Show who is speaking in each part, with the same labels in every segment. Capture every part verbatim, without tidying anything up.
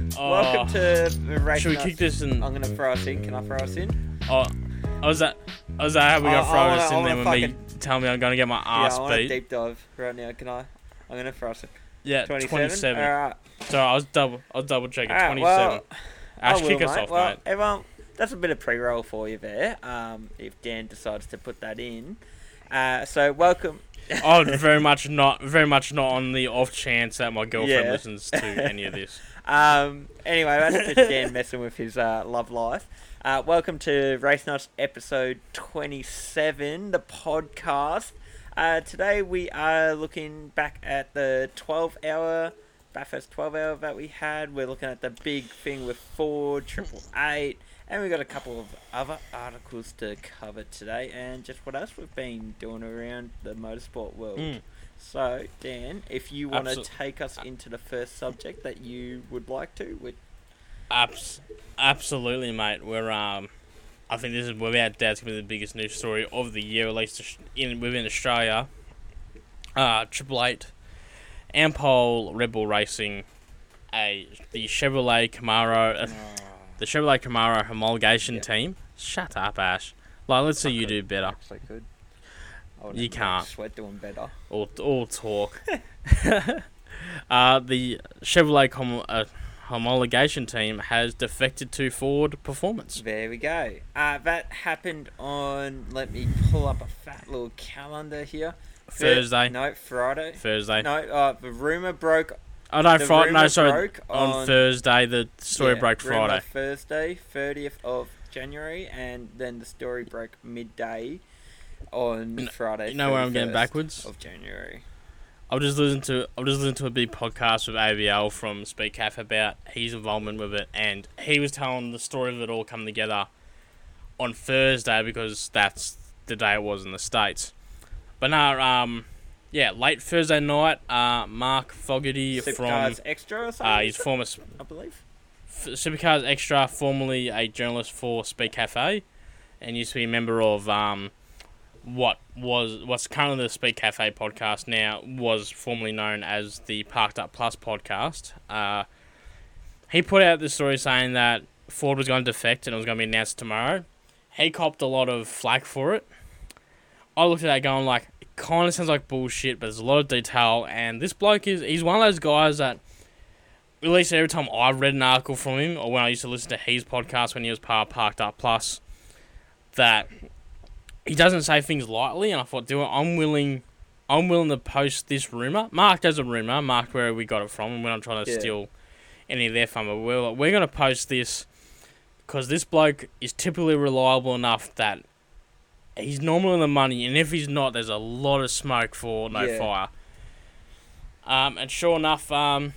Speaker 1: Oh,
Speaker 2: Welcome to the race.
Speaker 1: should we
Speaker 2: Nuts.
Speaker 1: kick this in?
Speaker 2: I'm gonna throw us in. Can I throw us in?
Speaker 1: Oh, oh, is that? Oh, is that how we
Speaker 2: I-
Speaker 1: got
Speaker 2: I
Speaker 1: thrown
Speaker 2: wanna-
Speaker 1: us
Speaker 2: I
Speaker 1: in there
Speaker 2: wanna
Speaker 1: when me
Speaker 2: fucking-
Speaker 1: tell me I'm gonna get my ass
Speaker 2: yeah, I want to
Speaker 1: beat?
Speaker 2: deep dive right now. Can I? I'm gonna throw us in.
Speaker 1: Yeah,
Speaker 2: twenty-seven.
Speaker 1: twenty-seven.
Speaker 2: All right.
Speaker 1: Sorry, I was double. I was double checking.
Speaker 2: All right,
Speaker 1: twenty-seven.
Speaker 2: well,
Speaker 1: Ash,
Speaker 2: I will,
Speaker 1: kick us
Speaker 2: mate.
Speaker 1: off,
Speaker 2: well,
Speaker 1: mate.
Speaker 2: Everyone, that's a bit of pre-roll for you there. Um, if Dan decides to put that in. Uh, so welcome.
Speaker 1: Oh, very much not. Very much not on the off chance that my girlfriend
Speaker 2: Yeah.
Speaker 1: listens to any of this.
Speaker 2: Um, anyway, that's just Dan messing with his uh, love life. Uh, welcome to Race Nuts episode twenty-seven, the podcast. Uh, today we are looking back at the twelve-hour, Bathurst twelve-hour that we had. We're looking at the big thing with Ford, Triple Eight, and we've got a couple of other articles to cover today, and just what else we've been doing around the motorsport world.
Speaker 1: Mm.
Speaker 2: So, Dan, if you want to
Speaker 1: Absol-
Speaker 2: take us into the first subject that you would like to, with
Speaker 1: Abs- absolutely, mate. We're um, I think this is without doubt gonna be the biggest news story of the year, at least in within Australia. Uh, Triple Eight, Ampol, Red Bull Racing, a the Chevrolet Camaro, uh, the Chevrolet Camaro homologation
Speaker 2: Yeah.
Speaker 1: team. Shut up, Ash. Like, let's see
Speaker 2: I
Speaker 1: you
Speaker 2: could.
Speaker 1: do better.
Speaker 2: Actually could. I would
Speaker 1: You
Speaker 2: have
Speaker 1: can't.
Speaker 2: Sweat doing better.
Speaker 1: All, all talk. uh, the Chevrolet com- uh, homologation team has defected to Ford Performance.
Speaker 2: There we go. Uh, that happened on. Let me pull up a fat little calendar here. Thur-
Speaker 1: Thursday.
Speaker 2: No, Friday.
Speaker 1: Thursday.
Speaker 2: No, uh, the rumor broke.
Speaker 1: Oh no,
Speaker 2: the
Speaker 1: Friday. No,
Speaker 2: rumour
Speaker 1: sorry.
Speaker 2: broke
Speaker 1: On,
Speaker 2: on-
Speaker 1: Thursday, the story
Speaker 2: yeah,
Speaker 1: broke
Speaker 2: rumour
Speaker 1: Friday.
Speaker 2: Thursday, thirtieth of January, and then the story broke midday on
Speaker 1: You know-
Speaker 2: Friday.
Speaker 1: You know where I'm getting
Speaker 2: thirty-first
Speaker 1: backwards?
Speaker 2: of January.
Speaker 1: I've just listened to I've just listened to a big podcast with A B L from Speed Cafe about his involvement with it, and he was telling the story of it all coming together on Thursday because that's the day it was in the States. But no, um, yeah, late Thursday night, uh, Mark Fogarty from
Speaker 2: Supercars Extra or something.
Speaker 1: uh, his former s-
Speaker 2: I believe.
Speaker 1: f- Supercars Extra, formerly a journalist for Speed Cafe, and used to be a member of um, what was what's currently the Speed Cafe podcast now, was formerly known as the Parked Up Plus podcast. Uh, he put out this story saying that Ford was going to defect and it was going to be announced tomorrow. He copped a lot of flack for it. I looked at that going like, it kind of sounds like bullshit, but there's a lot of detail, and this bloke is he's one of those guys that, at least every time I've read an article from him, or when I used to listen to his podcast when he was part of Parked Up Plus, that he doesn't say things lightly, and I thought, do it. I'm willing, I'm willing to post this rumor. Marked as a rumor, marked where we got it from, and we're not trying to
Speaker 2: Yeah.
Speaker 1: steal any of their fun, but we're we're gonna post this because this bloke is typically reliable enough that he's normal in the money, and if he's not, there's a lot of smoke for no
Speaker 2: Yeah.
Speaker 1: fire. Um, and sure enough, um,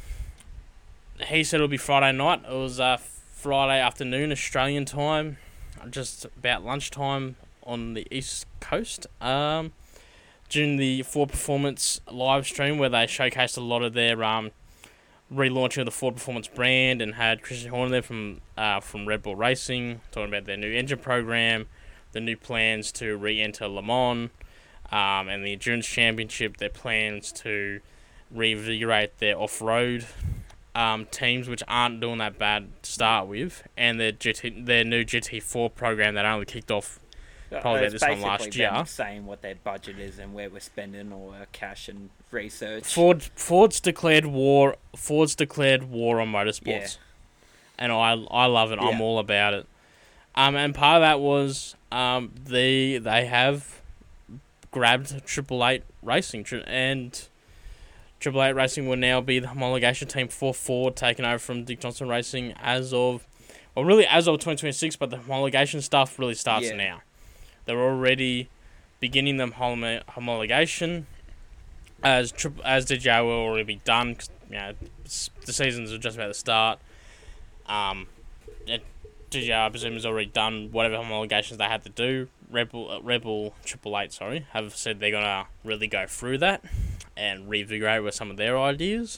Speaker 1: he said it'll be Friday night. It was uh, Friday afternoon, Australian time, just about lunchtime on the East Coast. Um, during the Ford Performance live stream where they showcased a lot of their um, relaunching of the Ford Performance brand and had Christian Horner there from uh, from Red Bull Racing talking about their new engine program, the new plans to re-enter Le Mans, um, and the Endurance Championship, their plans to reinvigorate their off-road um, teams, which aren't doing that bad to start with, and their G T, their new G T four program that only kicked off probably about
Speaker 2: It's
Speaker 1: this time
Speaker 2: basically
Speaker 1: last
Speaker 2: them
Speaker 1: year.
Speaker 2: saying what their budget is and where we're spending all our cash and research.
Speaker 1: Ford Ford's declared war. Ford's declared war on motorsports,
Speaker 2: Yeah.
Speaker 1: and I I love it. I'm
Speaker 2: Yeah.
Speaker 1: all about it. Um, and part of that was um the they have grabbed Triple Eight Racing, tri- and Triple Eight Racing will now be the homologation team for Ford, taking over from Dick Johnson Racing as of, well, really as of twenty twenty-six. But the homologation stuff really starts
Speaker 2: Yeah.
Speaker 1: now. They're already beginning the homo- homologation. As tri- as D J I will already be done, 'cause, you know, s- the seasons are just about to start. Um, it, D J I, I presume, has already done whatever homologations they had to do. Red Bull, uh, Red Bull Triple Eight, sorry, have said they're gonna really go through that and reinvigorate with some of their ideas.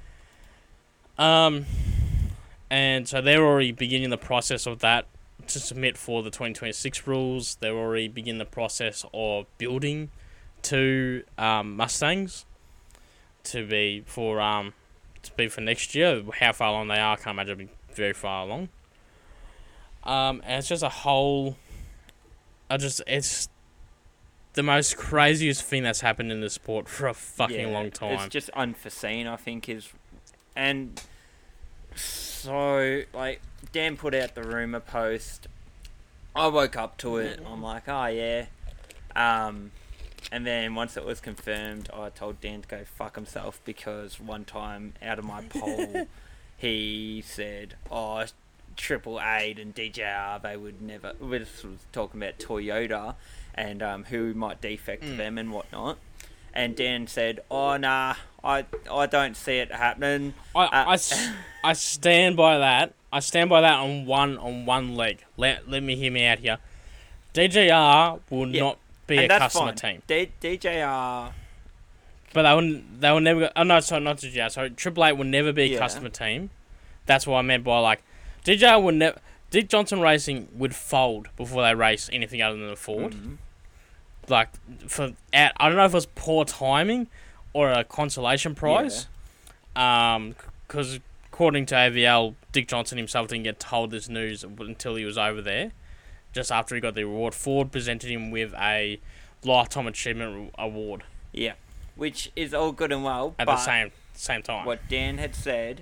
Speaker 1: Um, and so they're already beginning the process of that to submit for the twenty twenty-six rules. They're already beginning the process of building two um, Mustangs to be for um to be for next year. How far along they are, I can't imagine it'll be very far along. Um, and it's just a whole... I just... It's the most craziest thing that's happened in the sport for a fucking
Speaker 2: yeah,
Speaker 1: long time.
Speaker 2: It's just unforeseen, I think, is... And so, like, Dan put out the rumour post. I woke up to it. I'm like, oh, yeah. Um... And then once it was confirmed, I told Dan to go fuck himself because one time out of my poll, he said, oh, Triple Eight and D J R, they would never... This was talking about Toyota and um, who might defect to
Speaker 1: Mm.
Speaker 2: them and whatnot. And Dan said, oh, nah, I, I don't see it happening.
Speaker 1: I,
Speaker 2: Uh,
Speaker 1: I, s- I stand by that. I stand by that on one on one leg. Let, let me hear me out here. D J R will
Speaker 2: Yeah.
Speaker 1: not be
Speaker 2: and
Speaker 1: a
Speaker 2: that's
Speaker 1: customer
Speaker 2: fine.
Speaker 1: team.
Speaker 2: D- DJ
Speaker 1: But they will, they will never go... Oh, no, sorry, not D J R. Sorry, Triple Eight will never be a
Speaker 2: Yeah.
Speaker 1: customer team. That's what I meant by, like... D J R would never... Dick Johnson Racing would fold before they race anything other than a Ford.
Speaker 2: Mm-hmm.
Speaker 1: Like, for... At, I don't know if it was poor timing or a consolation prize. Um, because according to A V L, Dick Johnson himself didn't get told this news until he was over there. Just after he got the award, Ford presented him with a Lifetime Achievement Award
Speaker 2: Yeah. Which is all good and well,
Speaker 1: at
Speaker 2: but...
Speaker 1: the same same time.
Speaker 2: what Dan had said,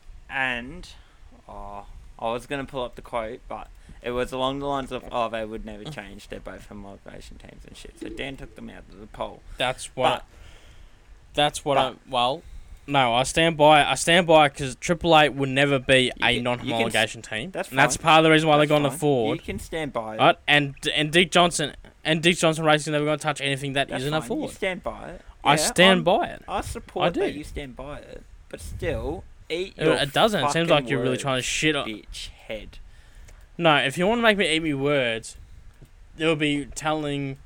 Speaker 2: and oh, I was going to pull up the quote, but it was along the lines of, oh, they would never change. They're both homologation teams and shit. So Dan took them out of the poll.
Speaker 1: That's what.
Speaker 2: But-
Speaker 1: that's what.
Speaker 2: but-
Speaker 1: I, well, no, I stand by. I stand by because Triple Eight would never be a
Speaker 2: can- you
Speaker 1: non-homologation team.
Speaker 2: that's
Speaker 1: and that's
Speaker 2: fine.
Speaker 1: part of the reason why
Speaker 2: That's
Speaker 1: they got on the
Speaker 2: fine.
Speaker 1: Ford.
Speaker 2: You can stand by it.
Speaker 1: Right? And and Dick Johnson and Dick Johnson Racing never going to touch anything that
Speaker 2: That's
Speaker 1: isn't
Speaker 2: fine.
Speaker 1: a Ford.
Speaker 2: You stand by it.
Speaker 1: I
Speaker 2: Yeah,
Speaker 1: stand
Speaker 2: I'm-
Speaker 1: by it.
Speaker 2: I support
Speaker 1: I do.
Speaker 2: that you stand by it, but still, eat
Speaker 1: It,
Speaker 2: your
Speaker 1: it doesn't. It seems
Speaker 2: fucking
Speaker 1: like you're really
Speaker 2: words,
Speaker 1: trying to shit on.
Speaker 2: bitch head.
Speaker 1: No, if you want to make me eat me words, they'll be telling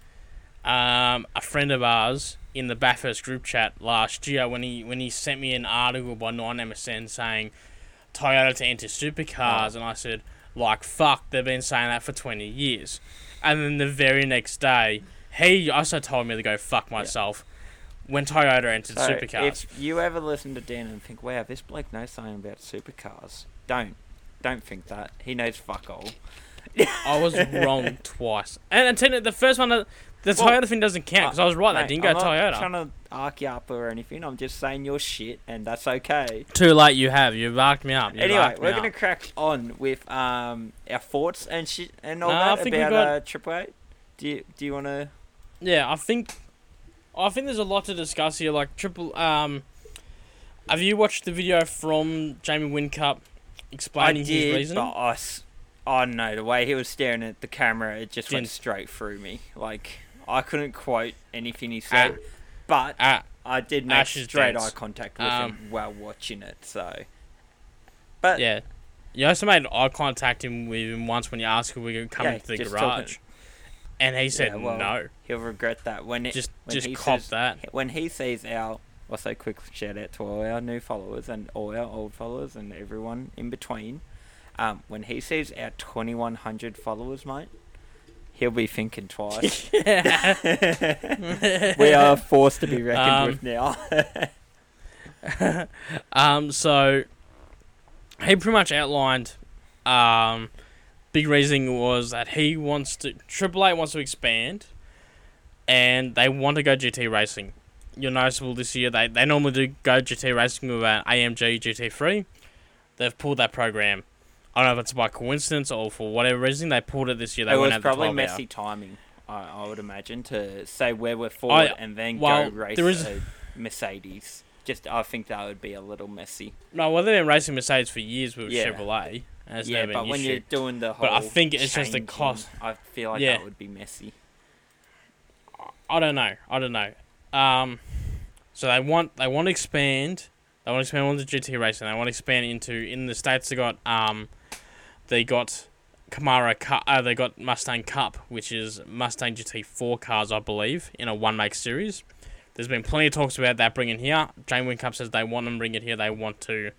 Speaker 1: um, a friend of ours in the Bathurst group chat last year when he when he sent me an article by nine M S N saying Toyota to enter supercars,
Speaker 2: Oh.
Speaker 1: and I said, like, fuck, they've been saying that for twenty years. And then the very next day, he also told me to go fuck myself when Toyota entered
Speaker 2: So
Speaker 1: supercars.
Speaker 2: if you ever listen to Dan and think, wow, this bloke knows something about supercars, don't. Don't think that. He knows fuck all.
Speaker 1: I was wrong twice. And, and technically, the first one, the the
Speaker 2: Well,
Speaker 1: Toyota thing doesn't count because I was right.
Speaker 2: Mate,
Speaker 1: They didn't go
Speaker 2: I'm not
Speaker 1: Toyota.
Speaker 2: trying to arc you up or anything. I'm just saying your shit, and that's okay.
Speaker 1: Too late, you have. You've arced me up. You've
Speaker 2: Anyway,
Speaker 1: arced me
Speaker 2: we're
Speaker 1: up.
Speaker 2: gonna crack on with um our thoughts and shit and all
Speaker 1: Nah, I
Speaker 2: that
Speaker 1: think we
Speaker 2: about
Speaker 1: got-
Speaker 2: uh, Triple Eight. Do you do you want to?
Speaker 1: Yeah, I think, I think there's a lot to discuss here. Like triple. Um, have you watched the video from Jamie Whincup
Speaker 2: I
Speaker 1: explaining his
Speaker 2: did,
Speaker 1: reasoning?
Speaker 2: but I, s- I don't know the way he was staring at the camera. It just went
Speaker 1: Didn't-
Speaker 2: straight through me. Like I couldn't quote anything he said,
Speaker 1: Ah.
Speaker 2: but
Speaker 1: Ah,
Speaker 2: I did make
Speaker 1: Ash is
Speaker 2: straight
Speaker 1: dense.
Speaker 2: eye contact with
Speaker 1: Um,
Speaker 2: him while watching it. So, but
Speaker 1: yeah. You also made eye contact him with him once when you asked if we could come
Speaker 2: Yeah,
Speaker 1: into the
Speaker 2: just
Speaker 1: garage,
Speaker 2: talking-
Speaker 1: and he said
Speaker 2: Yeah, well,
Speaker 1: no.
Speaker 2: he'll regret that when it
Speaker 1: Just,
Speaker 2: when
Speaker 1: just
Speaker 2: he
Speaker 1: cop
Speaker 2: says-
Speaker 1: that.
Speaker 2: when he sees our. Also, quick shout out to all our new followers and all our old followers and everyone in between. Um, when he sees our twenty-one hundred followers, mate, he'll be thinking twice. We are forced to be reckoned
Speaker 1: Um,
Speaker 2: with now.
Speaker 1: um, so he pretty much outlined. Um, big reasoning was that he wants to Triple Eight wants to expand, and they want to go G T racing. You're noticeable this year. They they normally do go G T racing with an A M G G T three. They've pulled that program. I don't know if it's by coincidence or for whatever reason they pulled it this year. They
Speaker 2: it
Speaker 1: went
Speaker 2: was
Speaker 1: out
Speaker 2: probably
Speaker 1: the twelve
Speaker 2: messy
Speaker 1: hour.
Speaker 2: timing, I, I would imagine, to say where we're forward
Speaker 1: I-
Speaker 2: and then
Speaker 1: well,
Speaker 2: go race
Speaker 1: there is-
Speaker 2: a Mercedes. Just, I think that would be a little messy.
Speaker 1: No, well they've been racing Mercedes for years with
Speaker 2: Yeah.
Speaker 1: Chevrolet. And it's
Speaker 2: yeah,
Speaker 1: never been
Speaker 2: but
Speaker 1: an
Speaker 2: when
Speaker 1: issue.
Speaker 2: you're doing the whole,
Speaker 1: But I think it's just the
Speaker 2: changing,
Speaker 1: cost.
Speaker 2: I feel like
Speaker 1: Yeah.
Speaker 2: that would be messy.
Speaker 1: I don't know. I don't know. Um, so they want they want to expand. They want to expand on the G T racing. They want to expand into in the states. They got um, they got Camaro Cup. Uh, they got Mustang Cup, which is Mustang G T four cars, I believe, in a one make series. There's been plenty of talks about that bringing here. Jamie Whincup says they want them bring it here. They want to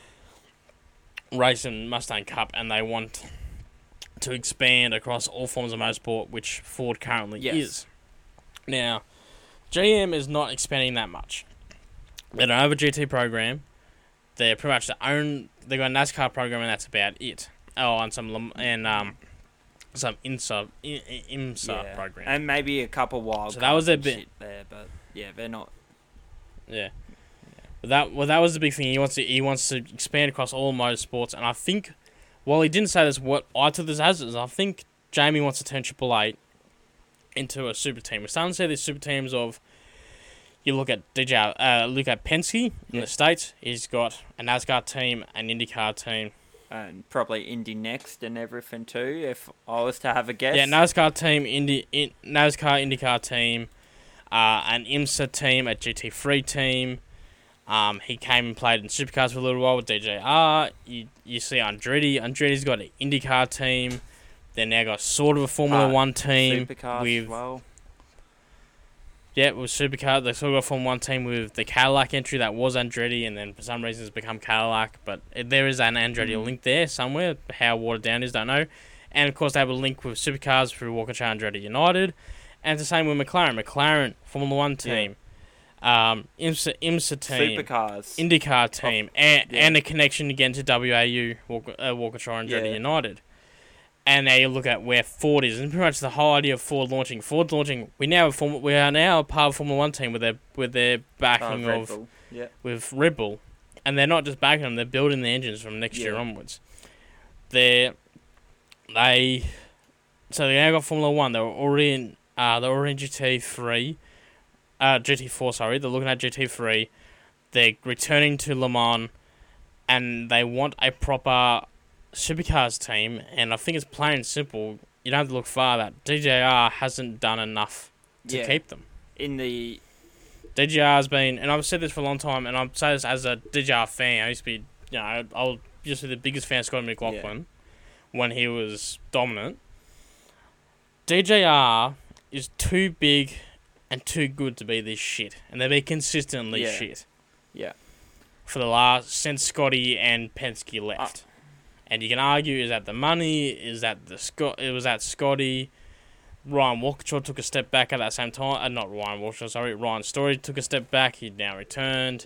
Speaker 1: race in Mustang Cup, and they want to expand across all forms of motorsport, which Ford currently
Speaker 2: Yes.
Speaker 1: is. Now, G M is not expanding that much. They don't have a G T program. they're pretty much the own. They got a NASCAR program, and that's about it. Oh, and some and um, some IMSA IMSA
Speaker 2: yeah.
Speaker 1: program,
Speaker 2: and maybe a couple wild.
Speaker 1: So that was a
Speaker 2: cards and
Speaker 1: bit-
Speaker 2: shit there, but yeah, they're not.
Speaker 1: yeah. But that well, that was the big thing. He wants to he wants to expand across all motorsports, and I think, while he didn't say this, what I took this as is I think Jamie wants to turn Triple Eight into a super team. We're starting to see these super teams of. You look at D J, uh, look at Penske in
Speaker 2: Yeah.
Speaker 1: the States. He's got a NASCAR team, an IndyCar team.
Speaker 2: And probably Indy Next and everything too. If I was to have a guess.
Speaker 1: Yeah, NASCAR team, Indy, in, NASCAR IndyCar team, uh, an IMSA team, a G T three team. Um, he came and played in Supercars for a little while with D J R. You you see Andretti. Andretti's got an IndyCar team. They now got sort of a Formula
Speaker 2: Uh,
Speaker 1: One team
Speaker 2: Supercars
Speaker 1: with
Speaker 2: as well.
Speaker 1: yeah, with Supercar. They still got a Formula One team with the Cadillac entry that was Andretti, and then for some reason it's become Cadillac. But it, there is an Andretti
Speaker 2: Mm.
Speaker 1: link there somewhere. How watered down is, don't know. And of course they have a link with Supercars through Walkinshaw Andretti United, and it's the same with McLaren. McLaren Formula One team, um, IMSA IMSA team,
Speaker 2: Supercars.
Speaker 1: IndyCar team, and
Speaker 2: yeah.
Speaker 1: and a connection again to W A U Walk, uh, Walkinshaw Andretti
Speaker 2: Yeah.
Speaker 1: United. And now you look at where Ford is, and pretty much the whole idea of Ford launching. Ford launching. We now have Form, we are now a part of Formula One team with their with their
Speaker 2: uh,
Speaker 1: backing
Speaker 2: Red
Speaker 1: of
Speaker 2: Bull. Yeah.
Speaker 1: with Red Bull, and they're not just backing them; they're building the engines from next year
Speaker 2: Yeah.
Speaker 1: onwards. They're they so they now got Formula One. They were already in uh they're already in G T three, uh G T four. Sorry, they're looking at G T three. They're returning to Le Mans, and they want a proper Supercars team, and I think it's plain and simple. You don't have to look far. That D J R hasn't done enough to
Speaker 2: Yeah.
Speaker 1: keep them.
Speaker 2: In the
Speaker 1: D J R has been, and I've said this for a long time, and I'm saying this as a D J R fan. I used to be, you know, I was used to be the biggest fan of Scott McLaughlin when he was dominant. D J R is too big and too good to be this shit, and they've been consistently
Speaker 2: Yeah.
Speaker 1: shit.
Speaker 2: Yeah.
Speaker 1: For the last since Scotty and Penske left. And you can argue, is that the money? Is that the Scott? It was that Scotty. Ryan Walkinshaw took a step back at that same time. Uh, not Ryan Walkinshaw, sorry. Ryan Story took a step back. He now returned.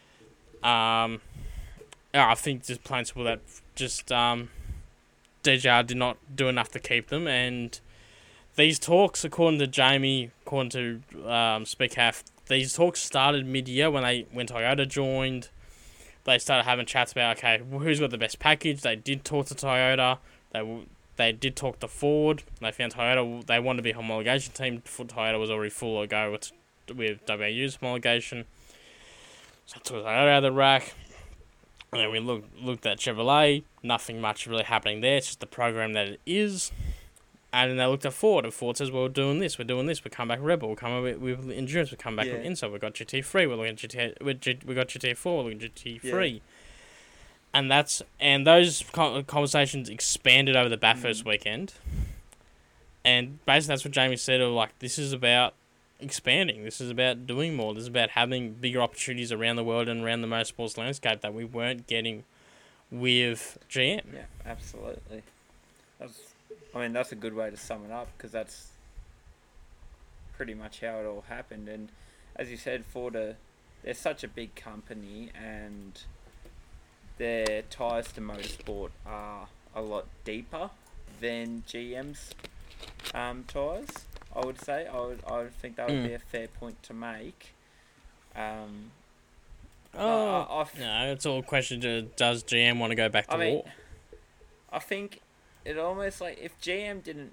Speaker 1: Um, yeah, I think just plain simple that just um, D J R did not do enough to keep them. And these talks, according to Jamie, according to um, Speakhalf, these talks started mid-year when they when Toyota joined. They started having chats about, okay, who's got the best package. They did talk to Toyota. They they did talk to Ford. They found Toyota. They wanted to be a homologation team. Toyota was already full of go with with W A U's homologation. So took Toyota out of the rack. And then we looked looked at Chevrolet. Nothing much really happening there. It's just the program that it is. And then they looked at Ford, and Ford says, well, we're doing this, we're doing this, we come back Rebel, we come back with, with Endurance, we come back
Speaker 2: Yeah.
Speaker 1: with Insight, we got G T three, we're looking at G T, we G, we got G T four, we're looking at G T three. Yeah. And that's and those conversations expanded over the Bathurst mm. weekend. And basically that's what Jamie said, of like, this is about expanding, this is about doing more, this is about having bigger opportunities around the world and around the motorsports landscape that we weren't getting with G M.
Speaker 2: Yeah, absolutely. That's, I mean, that's a good way to sum it up, because that's pretty much how it all happened. And as you said, Ford, are, they're such a big company, and their ties to motorsport are a lot deeper than G M's um, ties, I would say. I would, I would think that would
Speaker 1: Mm.
Speaker 2: be a fair point to make. Um,
Speaker 1: Oh,
Speaker 2: I- I- I've-
Speaker 1: no, it's all a question of, does G M want to go back to
Speaker 2: I mean,
Speaker 1: war?
Speaker 2: I think it almost like if G M didn't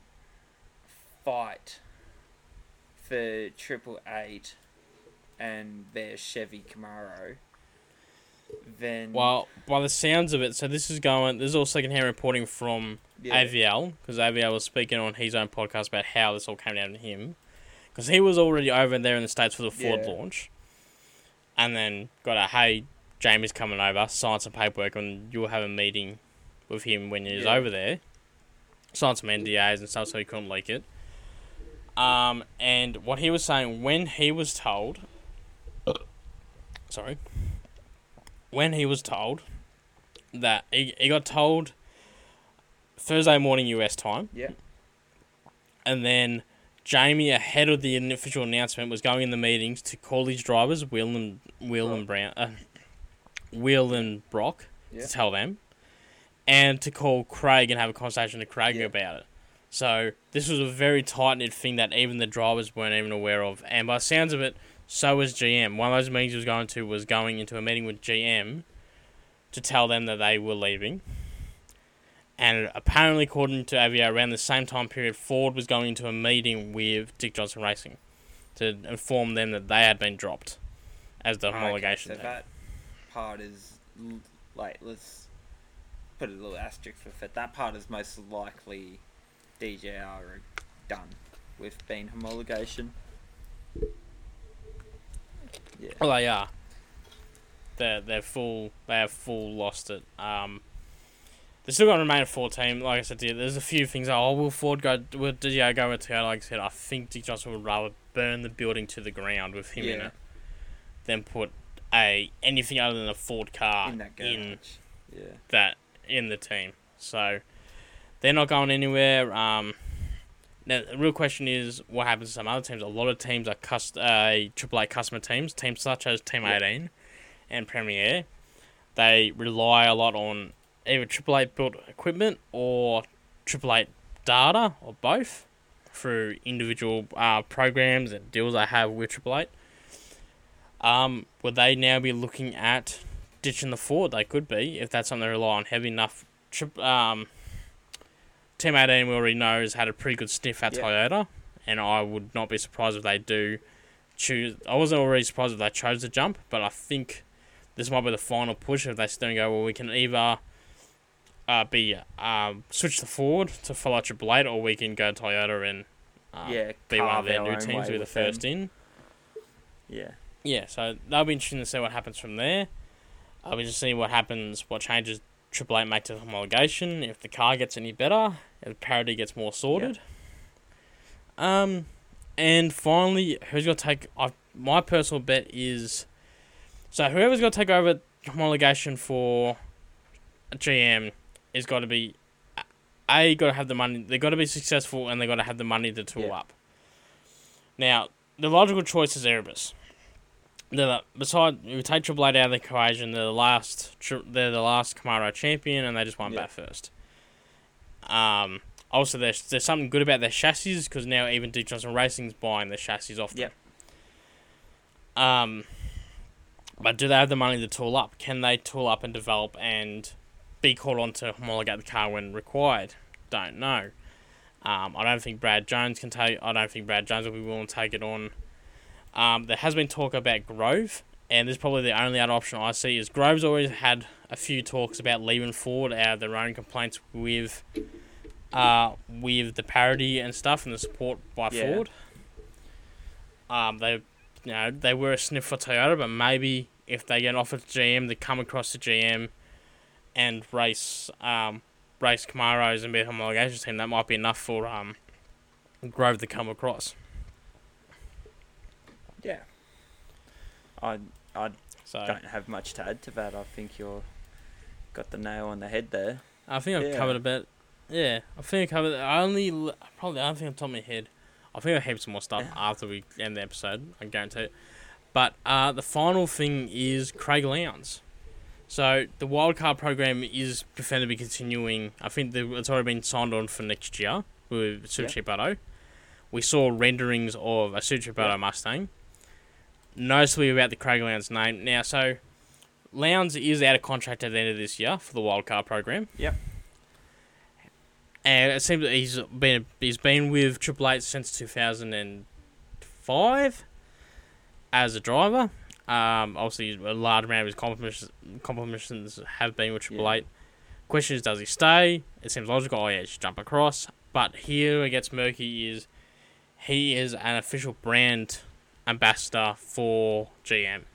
Speaker 2: fight for Triple Eight and their Chevy Camaro, then
Speaker 1: Well, by the sounds of it, so this is going, there's all second-hand reporting from
Speaker 2: yeah,
Speaker 1: A V L, because A V L was speaking on his own podcast about how this all came down to him, because he was already over there in the States for the Ford
Speaker 2: Yeah.
Speaker 1: launch, and then got a, hey, Jamie's coming over, sign some paperwork, and you'll have a meeting with him when he's
Speaker 2: Yeah.
Speaker 1: over there, sign some N D As and stuff so he couldn't leak it. Um, and what he was saying, when he was told, sorry, when he was told that he, he got told Thursday morning U S time,
Speaker 2: yeah,
Speaker 1: and then Jamie, ahead of the official announcement, was going in the meetings to call his drivers, Will and Will
Speaker 2: Right.
Speaker 1: and Brown, uh, Will and Brock
Speaker 2: Yeah.
Speaker 1: to tell them, and to call Craig and have a conversation with Craig
Speaker 2: Yeah.
Speaker 1: about it. So this was a very tight-knit thing that even the drivers weren't even aware of. And by the sounds of it, so was G M. One of those meetings he was going to was going into a meeting with G M to tell them that they were leaving. And apparently, according to Avio, around the same time period, Ford was going into a meeting with Dick Johnson Racing to inform them that they had been dropped as the homologation
Speaker 2: Okay, so
Speaker 1: team.
Speaker 2: that part is, l- like, let's put a little asterisk with it. That part is most likely D J R are done with being homologation. Yeah.
Speaker 1: Well, they are. They're they're full. They have full lost it. Um, they're still going to remain a Ford team. Like I said to you, there's a few things. Oh, will Ford go? Will D J R go with Toyota? Like I said, I think Dick Johnson would rather burn the building to the ground with him in
Speaker 2: Yeah.
Speaker 1: it than put a anything other than a Ford car
Speaker 2: In that garage.
Speaker 1: in
Speaker 2: Yeah.
Speaker 1: that in the team. So they're not going anywhere. Um, now the real question is what happens to some other teams. A lot of teams are cust- uh, Triple A customer teams. Teams such as Team
Speaker 2: Yeah.
Speaker 1: eighteen and Premier. They rely a lot on either Triple A built equipment or Triple A data or both through individual uh, programs and deals they have with Triple A. Um, would they now be looking at ditching the Ford? They could be, if that's something they rely on heavy enough. Trip, um, Team eighteen, we already know, has had a pretty good sniff at
Speaker 2: Yeah.
Speaker 1: Toyota, and I would not be surprised if they do choose. I wasn't already surprised if they chose to jump, but I think this might be the final push if they still go, well, we can either uh, be um, switch the Ford to follow Triple Eight, or we can go Toyota and um,
Speaker 2: Yeah,
Speaker 1: be one of
Speaker 2: carve
Speaker 1: their
Speaker 2: our
Speaker 1: new
Speaker 2: own
Speaker 1: teams,
Speaker 2: way
Speaker 1: be the
Speaker 2: with
Speaker 1: first
Speaker 2: them.
Speaker 1: in.
Speaker 2: Yeah.
Speaker 1: Yeah, so that'll be interesting to see what happens from there. I'll be just seeing what happens, what changes Triple Eight make to the homologation, if the car gets any better, if the parity gets more sorted. Um, and finally, who's going to take... I, my personal bet is... So whoever's going to take over homologation for G M is got to be... A, got to have the money... They've got to be successful, and they've got to have the money to tool
Speaker 2: Yeah.
Speaker 1: up. Now, the logical choice is Erebus. They're the, beside, if you take Triple Eight out of the equation, they're the last. Tri- they're the last Camaro champion, and they just won
Speaker 2: Yeah.
Speaker 1: back first. Um, also, there's there's something good about their chassis because now even Dick Johnson Racing's buying their chassis off them.
Speaker 2: Yep.
Speaker 1: Um, but do they have the money to tool up? Can they tool up and develop and be called on to homologate the car when required? Don't know. Um, I don't think Brad Jones can take. I don't think Brad Jones will be willing to take it on. Um, there has been talk about Grove, and this is probably the only other option I see. Is Grove's always had a few talks about leaving Ford out of their own complaints with, uh, with the parity and stuff and the support by
Speaker 2: Yeah.
Speaker 1: Ford. Um, they, you know, they were a sniff for Toyota, but maybe if they get offered to G M, they come across to G M and race, um, race Camaros and be a homologation team. That might be enough for um, Grove to come across.
Speaker 2: Yeah. I I
Speaker 1: So
Speaker 2: don't have much to add to that. I think you're got the nail on the head there.
Speaker 1: I think I've
Speaker 2: Yeah.
Speaker 1: covered a bit. Yeah, I think I covered. I only l- probably I don't think on top of my head. I think I have some more stuff after we end the episode. I guarantee it. But uh, the final thing is Craig Lowndes. So the wildcard program is preferred to be continuing. I think the, it's already been signed on for next year with Super
Speaker 2: Yeah.
Speaker 1: Chipato. We saw renderings of a Super Chipato
Speaker 2: Yeah.
Speaker 1: Mustang. Noticeably about the Craig Lowndes name now. So Lowndes is out of contract at the end of this year for the wildcard program.
Speaker 2: Yep.
Speaker 1: And it seems that he's been he's been with Triple Eight since two thousand and five as a driver. Um, obviously, a large amount of his competitions, competitions have been with Triple Eight. Question is, does he stay? It seems logical. Oh yeah, he should jump across. But here it gets murky. Is he is an official brand ambassador for G M?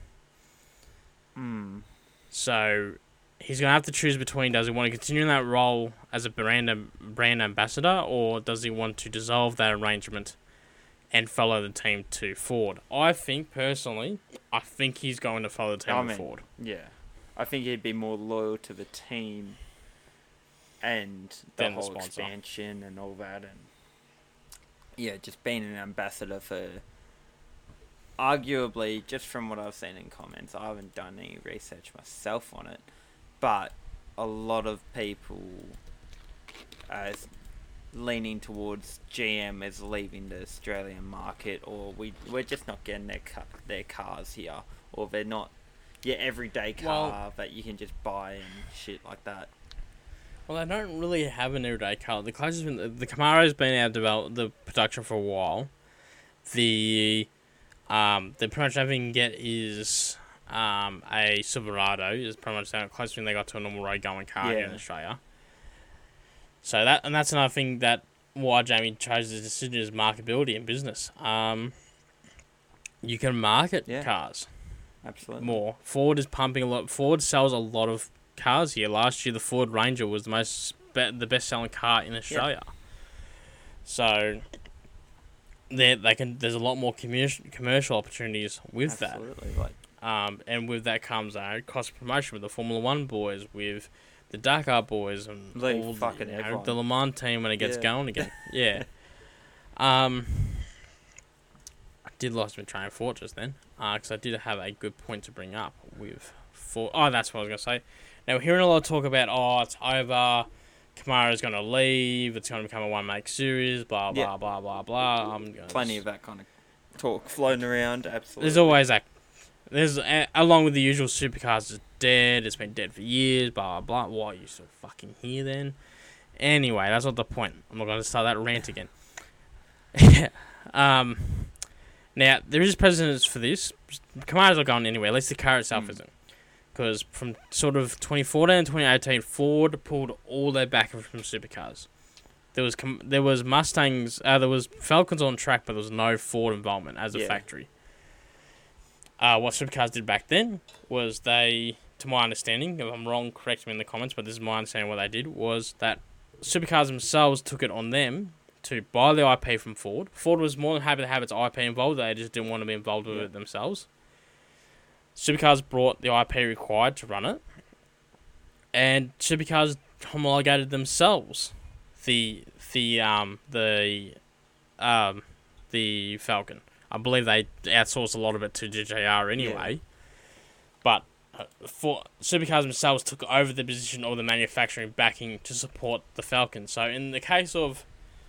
Speaker 2: Hmm.
Speaker 1: So he's going to have to choose between, does he want to continue in that role as a brand brand ambassador, or does he want to dissolve that arrangement and follow the team to Ford? I think, personally, I think he's going to follow the team
Speaker 2: I
Speaker 1: to
Speaker 2: mean,
Speaker 1: Ford.
Speaker 2: Yeah. I think he'd be more loyal to the team and the
Speaker 1: Than the
Speaker 2: whole
Speaker 1: sponsor.
Speaker 2: expansion and all that, and yeah, just being an ambassador for arguably, just from what I've seen in comments, I haven't done any research myself on it, but a lot of people are leaning towards G M as leaving the Australian market, or we we're just not getting their ca- their cars here, or they're not your everyday car well, that you can just buy and shit like that.
Speaker 1: Well, they don't really have an everyday car. The closest been the, the Camaro's been out of develop the production for a while. The um the pretty much everything you can get is um a Silverado is pretty much the closest thing they got to a normal road going car
Speaker 2: yeah.
Speaker 1: here in Australia. So that and that's another thing that why Jamie chose the decision is marketability in business. Um, you can market
Speaker 2: yeah.
Speaker 1: cars.
Speaker 2: Absolutely.
Speaker 1: More. Ford is pumping a lot. Ford sells a lot of cars here. Last year, the Ford Ranger was the most be- the best selling car in Australia. Yeah. So, there they can. There's a lot more commercial commercial opportunities with
Speaker 2: Absolutely,
Speaker 1: that.
Speaker 2: Like.
Speaker 1: Um, and with that comes a cost promotion with the Formula One boys, with the Dakar boys, and
Speaker 2: like
Speaker 1: all
Speaker 2: fucking
Speaker 1: the, you know,
Speaker 2: everyone.
Speaker 1: the Le Mans team when it gets
Speaker 2: yeah.
Speaker 1: going again. Yeah. um. I did lost my train of thought just then, because uh, I did have a good point to bring up with Ford. Oh, that's what I was going to say. Now, we're hearing a lot of talk about, oh, it's over, Camara's going to leave, it's going to become a one-make series, blah, blah,
Speaker 2: yep.
Speaker 1: blah, blah, blah. I'm gonna
Speaker 2: Plenty
Speaker 1: just...
Speaker 2: of that kind of talk floating around, absolutely.
Speaker 1: There's always that. There's, uh, along with the usual supercars, it's dead, it's been dead for years, blah, blah, blah. Why are you still fucking here then? Anyway, that's not the point. I'm not going to start that rant again. um... Now, there is precedence for this. Camara's not going anywhere. At least the car itself mm. isn't. Because from sort of twenty fourteen and twenty eighteen, Ford pulled all their backing from supercars. There was there was Mustangs, uh, there was Falcons on track, but there was no Ford involvement as a
Speaker 2: yeah.
Speaker 1: factory. Uh, what supercars did back then was they, to my understanding, if I'm wrong, correct me in the comments, but this is my understanding what they did, was that supercars themselves took it on them to buy the I P from Ford. Ford was more than happy to have its I P involved. They just didn't want to be involved with yeah. it themselves. Supercars brought the I P required to run it. And Supercars homologated themselves the the um the um the Falcon. I believe they outsourced a lot of it to J J R anyway. Yeah. But uh, for Supercars themselves took over the position of the manufacturing backing to support the Falcon. So in the case of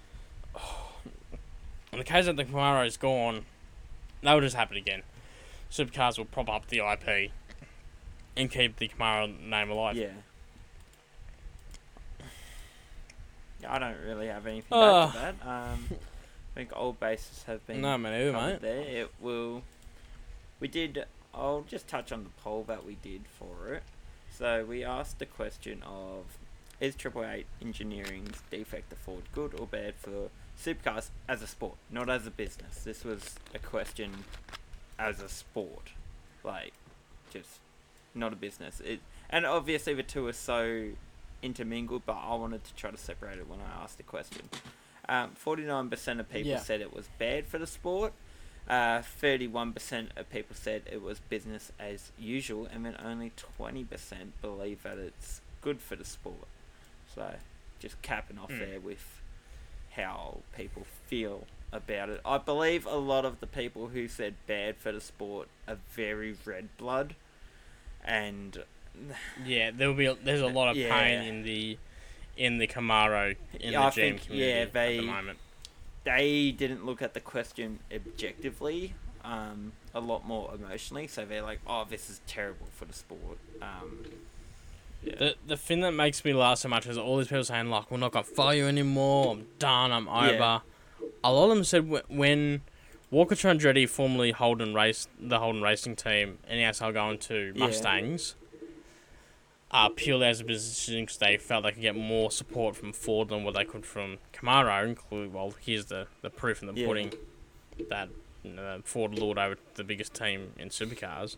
Speaker 1: In the case that the Camaro is gone, that will just happen again. Supercars will prop up the I P and keep the Camaro name alive.
Speaker 2: Yeah. I don't really have anything
Speaker 1: uh,
Speaker 2: back to that. Um, I think all bases have been
Speaker 1: no, man, either,
Speaker 2: covered
Speaker 1: mate.
Speaker 2: there. It will. We did. I'll just touch on the poll that we did for it. So we asked the question of: is Triple Eight Engineering's defect of Ford good or bad for supercars as a sport, not as a business? This was a question as a sport, like just not a business. It and obviously the two are so intermingled, but I wanted to try to separate it when I asked the question. Um, forty-nine percent of people
Speaker 1: yeah.
Speaker 2: said it was bad for the sport. Uh, thirty-one percent of people said it was business as usual, and then only twenty percent believe that it's good for the sport. So, just capping off mm. there with how people feel about it. I believe a lot of the people who said bad for the sport are very red blood, and
Speaker 1: yeah, there'll be a, there's a lot of
Speaker 2: yeah.
Speaker 1: pain in the in the Camaro in
Speaker 2: I
Speaker 1: the G M
Speaker 2: think,
Speaker 1: community
Speaker 2: yeah, they,
Speaker 1: at the moment.
Speaker 2: They didn't look at the question objectively, um, a lot more emotionally. So they're like, "Oh, this is terrible for the sport." Um, yeah.
Speaker 1: The the thing that makes me laugh so much is all these people saying like, "We're not gonna follow you anymore. I'm done. I'm over."
Speaker 2: Yeah.
Speaker 1: A lot of them said when Walker Andretti formerly Holden raced the Holden Racing team and now started going to Mustangs, yeah. uh, purely as a business decision because they felt they could get more support from Ford than what they could from Camaro. Including, well, here's the, the proof in the
Speaker 2: yeah. pudding
Speaker 1: that you know, Ford lured over the biggest team in supercars.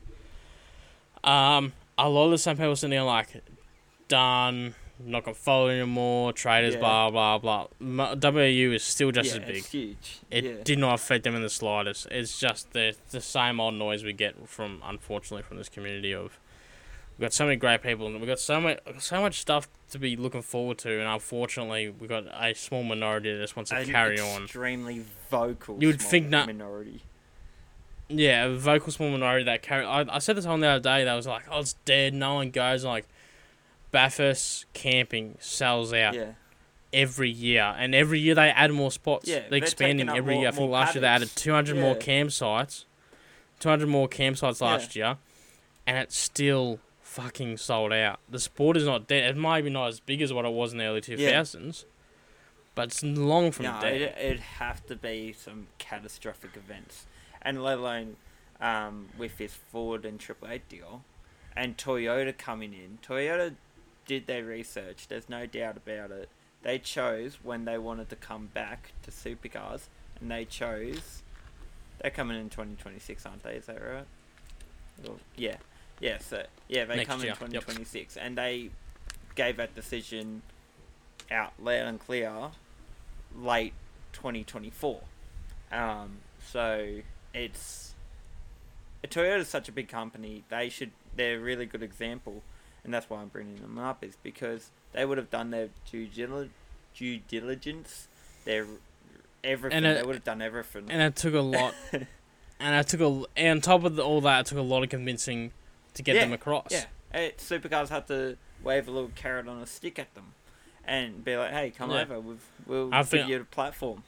Speaker 1: Um, a lot of the same people sitting there like, done. Not gonna follow anymore. Traders,
Speaker 2: yeah.
Speaker 1: blah blah blah. W A U is still just
Speaker 2: yeah,
Speaker 1: as big.
Speaker 2: It's huge.
Speaker 1: It
Speaker 2: yeah.
Speaker 1: did not affect them in the slightest. It's just the the same old noise we get from, unfortunately, from this community of we've got so many great people and we've got so much so much stuff to be looking forward to, and unfortunately we've got a small minority that just wants to
Speaker 2: An
Speaker 1: carry on.
Speaker 2: Extremely vocal.
Speaker 1: You would
Speaker 2: small
Speaker 1: think that
Speaker 2: minority.
Speaker 1: Yeah, a vocal small minority that carry. I, I said this on the other day. That was like, oh, it's dead. No one goes. Like, Bathurst camping sells out
Speaker 2: Yeah.
Speaker 1: every year, and every year they add more spots.
Speaker 2: Yeah,
Speaker 1: they're
Speaker 2: they're
Speaker 1: expanding
Speaker 2: taking up
Speaker 1: every
Speaker 2: more-
Speaker 1: year. I think
Speaker 2: more
Speaker 1: last year they added
Speaker 2: paddocks.
Speaker 1: two hundred more
Speaker 2: Yeah.
Speaker 1: campsites. two hundred more campsites
Speaker 2: Yeah.
Speaker 1: last year, and it's still fucking sold out. The sport is not dead. It might be not as big as what it was in the early two thousands, but it's long from
Speaker 2: No,
Speaker 1: dead.
Speaker 2: it, it'd have to be some catastrophic events, and let alone um, with this Ford and Triple Eight deal, and Toyota coming in. Toyota did their research. There's no doubt about it. They chose when they wanted to come back to supercars, and they chose. They're coming in twenty twenty-six, aren't they? Is that right? Well, yeah, yeah. So yeah, they
Speaker 1: Next
Speaker 2: come
Speaker 1: year,
Speaker 2: in twenty twenty-six, and they gave that decision out loud and clear late twenty twenty-four. Um, so it's Toyota's such a big company. They should. They're a really good example, and that's why I'm bringing them up. Is because they would have done their due, dil- due diligence, their everything.
Speaker 1: And it-
Speaker 2: they would have done everything.
Speaker 1: And it took a lot. and it took a. And on top of the, all that, it took a lot of convincing to get
Speaker 2: Yeah,
Speaker 1: them across.
Speaker 2: Yeah, it, supercars had to wave a little carrot on a stick at them, and be like, "Hey, come
Speaker 1: Yeah.
Speaker 2: over. We've, we'll
Speaker 1: I
Speaker 2: give
Speaker 1: think-
Speaker 2: you a platform."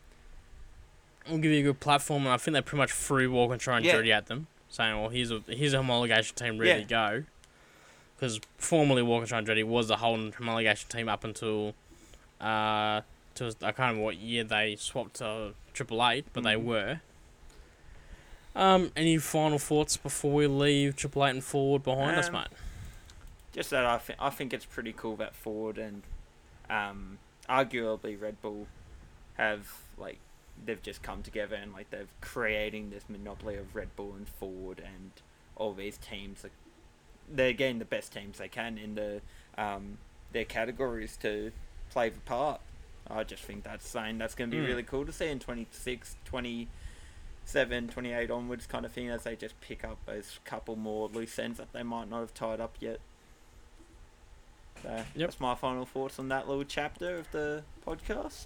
Speaker 1: We'll give you a good platform, and I think they pretty much threw Walk and Try and
Speaker 2: Yeah.
Speaker 1: Dirty at them, saying, "Well, here's a here's a homologation team ready
Speaker 2: Yeah.
Speaker 1: to go." Because formerly Walk and Try and Dirty was the whole homologation team up until, uh, to I can't remember what year they swapped to Triple Eight, but they
Speaker 2: Mhm.
Speaker 1: were. Um, any final thoughts before we leave Triple Eight and Ford behind us,
Speaker 2: Um,
Speaker 1: mate?
Speaker 2: Just that I think I think it's pretty cool that Ford and, um, arguably Red Bull, have like they've just come together and like they're creating this monopoly of Red Bull and Ford and all these teams. Like, they're getting the best teams they can in the um, their categories to play the part. I just think that's saying that's going to be
Speaker 1: Mm.
Speaker 2: really cool to see in twenty-six, twenty-seven, twenty-eight onwards kind of thing, as they just pick up those couple more loose ends that they might not have tied up yet. So that's my final thoughts on that little chapter of the podcast.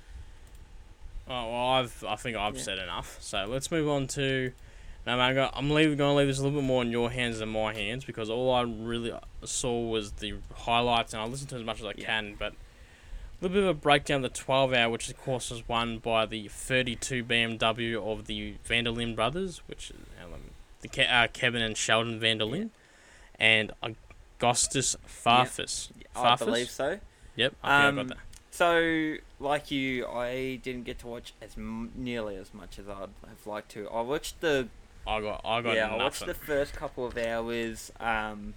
Speaker 1: Oh, well, I've I think I've
Speaker 2: Yeah.
Speaker 1: said enough. So let's move on to. Now, man, I'm go- I'm leaving, going to leave this a little bit more in your hands than my hands, because all I really saw was the highlights, and I listened to as much as I
Speaker 2: Yeah.
Speaker 1: can. But a little bit of a breakdown of the twelve hour, which of course was won by the thirty-two B M W of the Vanderlyn brothers, which is um, the Ke- uh, Kevin and Sheldon Vanderlyn, and Augustus Farfus.
Speaker 2: I
Speaker 1: Farfus?
Speaker 2: believe so.
Speaker 1: Yep, I think I
Speaker 2: Um,
Speaker 1: got that.
Speaker 2: So, like you, I didn't get to watch as m- nearly as much as I'd have liked to. I watched the
Speaker 1: I got I got
Speaker 2: yeah, I watched
Speaker 1: nothing.
Speaker 2: the first couple of hours. Um,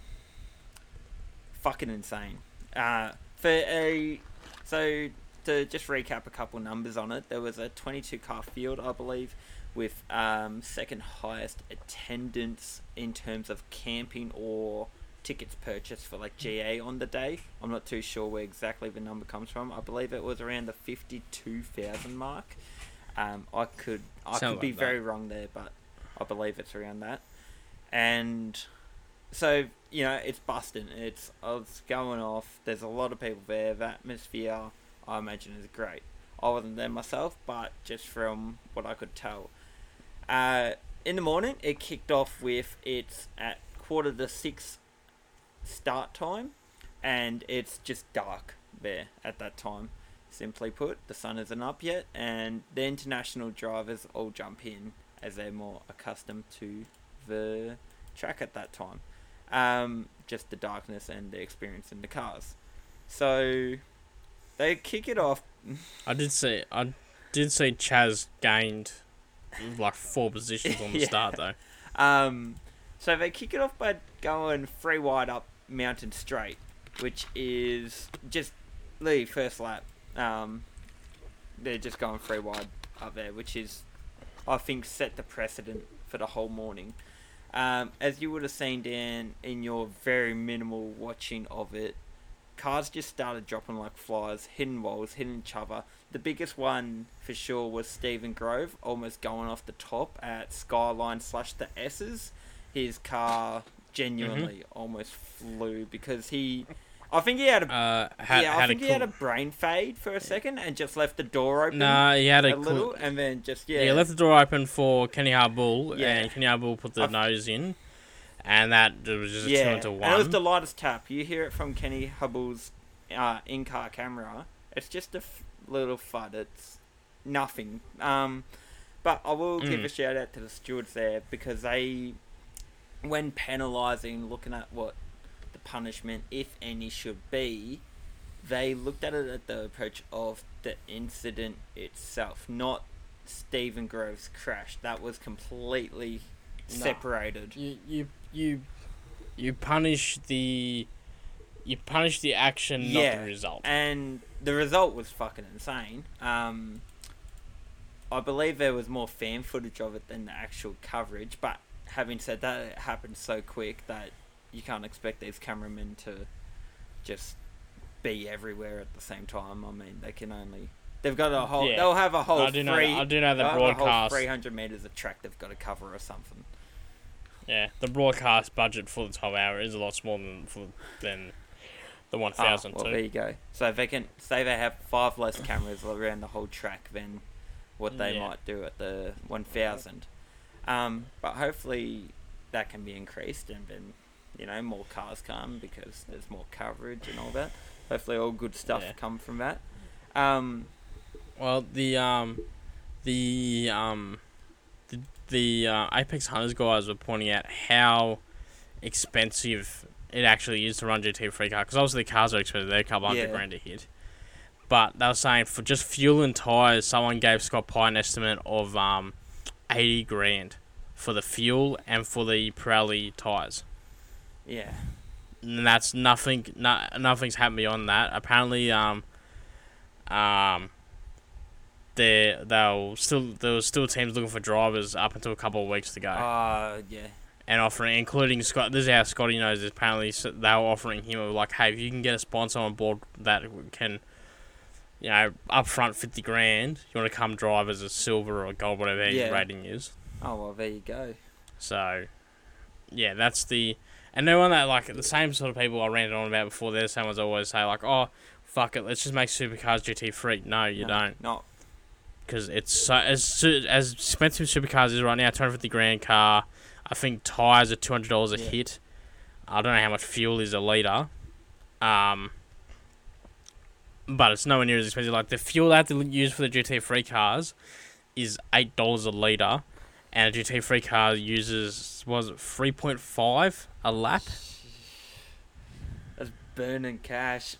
Speaker 2: fucking insane. Uh, for a so to just recap a couple numbers on it, there was a twenty-two car field, I believe, with um, second highest attendance in terms of camping or tickets purchased for like G A on the day. I'm not too sure where exactly the number comes from. I believe it was around the fifty-two thousand mark. Um, I could I
Speaker 1: Sounds
Speaker 2: could be
Speaker 1: like that.
Speaker 2: very wrong there, but I believe it's around that. And so, you know, it's busting. It's it's going off. There's a lot of people there. The atmosphere, I imagine, is great. I wasn't there myself, but just from what I could tell. Uh, in the morning, it kicked off with it's at quarter to six start time, and it's just dark there at that time. Simply put, the sun isn't up yet, and the international drivers all jump in as they're more accustomed to the track at that time. Um, just the darkness and the experience in the cars. So they kick it off.
Speaker 1: I did see I did see Chaz gained like four positions on the
Speaker 2: Yeah.
Speaker 1: start though.
Speaker 2: Um, so they kick it off by going three wide up Mountain Straight, which is just the first lap. Um, they're just going three wide up there, which is, I think, set the precedent for the whole morning. Um, as you would have seen, Dan, in your very minimal watching of it, cars just started dropping like flies, hitting walls, hitting each other. The biggest one for sure was Stephen Grove, almost going off the top at Skyline slash the S's. His car genuinely almost flew because he I think he had a
Speaker 1: Uh, had,
Speaker 2: yeah. I
Speaker 1: had
Speaker 2: think
Speaker 1: a
Speaker 2: he had a
Speaker 1: cool,
Speaker 2: brain fade for a second and just left the door open
Speaker 1: Nah, he had a,
Speaker 2: a
Speaker 1: cool,
Speaker 2: little, and then just yeah.
Speaker 1: yeah, he left the door open for Kenny Harbull,
Speaker 2: Yeah.
Speaker 1: and Kenny Harbull put the
Speaker 2: I've-
Speaker 1: nose in, and that it was just a
Speaker 2: yeah,
Speaker 1: two into one.
Speaker 2: and it was the lightest tap. You hear it from Kenny Hubble's uh, in-car camera. It's just a f- little fud. It's nothing. Um, but I will give
Speaker 1: Mm.
Speaker 2: a shout out to the stewards there because they, when penalising, looking at what the punishment, if any, should be, they looked at it at the approach of the incident itself, not Stephen Grove's crash. That was completely
Speaker 1: No.
Speaker 2: separated.
Speaker 1: You you you you punish the you punish the action,
Speaker 2: Yeah,
Speaker 1: not the result.
Speaker 2: And the result was fucking insane. Um, I believe there was more fan footage of it than the actual coverage, but having said that, it happened so quick that you can't expect these cameramen to just be everywhere at the same time. I mean, they can only... They've got a whole...
Speaker 1: Yeah.
Speaker 2: They'll have a whole
Speaker 1: I do know.
Speaker 2: three...
Speaker 1: I do know the
Speaker 2: they'll have a whole
Speaker 1: broadcast.
Speaker 2: three hundred metres of track they've got to cover or something.
Speaker 1: Yeah, the broadcast budget for the twelve hour is a lot smaller than for than the one
Speaker 2: Ah,
Speaker 1: thousand
Speaker 2: well,
Speaker 1: too.
Speaker 2: there you go. So if they can... Say they have five less cameras around the whole track than what they
Speaker 1: Yeah.
Speaker 2: might do at the one thousand. Um, but hopefully that can be increased and then, you know, more cars come because there's more coverage and all that. Hopefully all good stuff
Speaker 1: Yeah.
Speaker 2: come from that. Um,
Speaker 1: Well, the um, the um, the the uh, Apex Hunters guys were pointing out how expensive it actually is to run G T three car because obviously the cars are expensive; they're a couple hundred
Speaker 2: Yeah.
Speaker 1: grand a hit. But they were saying for just fuel and tires, someone gave Scott Pye an estimate of um, eighty grand for the fuel and for the Pirelli tires.
Speaker 2: yeah.
Speaker 1: And that's nothing. No, nothing's happened beyond that. Apparently, um, um, there they'll still there was still teams looking for drivers up until a couple of weeks to go,
Speaker 2: Uh, yeah.
Speaker 1: and offering, including Scott. This is how Scotty knows. This. Apparently, s- they were offering him like, hey, if you can get a sponsor on board that can, you know, upfront fifty grand, you want to come drive as a silver or a gold, whatever his
Speaker 2: Yeah.
Speaker 1: rating is.
Speaker 2: Oh, well, there you go.
Speaker 1: So, yeah, that's the... And no one that, like, the same sort of people I ranted on about before, they're the same ones always say, like, oh, fuck it, let's just make supercars G T three. No, you
Speaker 2: no,
Speaker 1: don't.
Speaker 2: Not.
Speaker 1: Because it's so... As, su- as expensive supercars is right now, two hundred fifty grand car, I think tyres are two hundred dollars a
Speaker 2: Yeah.
Speaker 1: hit. I don't know how much fuel is a litre. Um... But it's nowhere near as expensive. Like, the fuel they have to use for the G T three cars is eight dollars a litre. And a G T three car uses, was it three point five a lap?
Speaker 2: That's burning cash.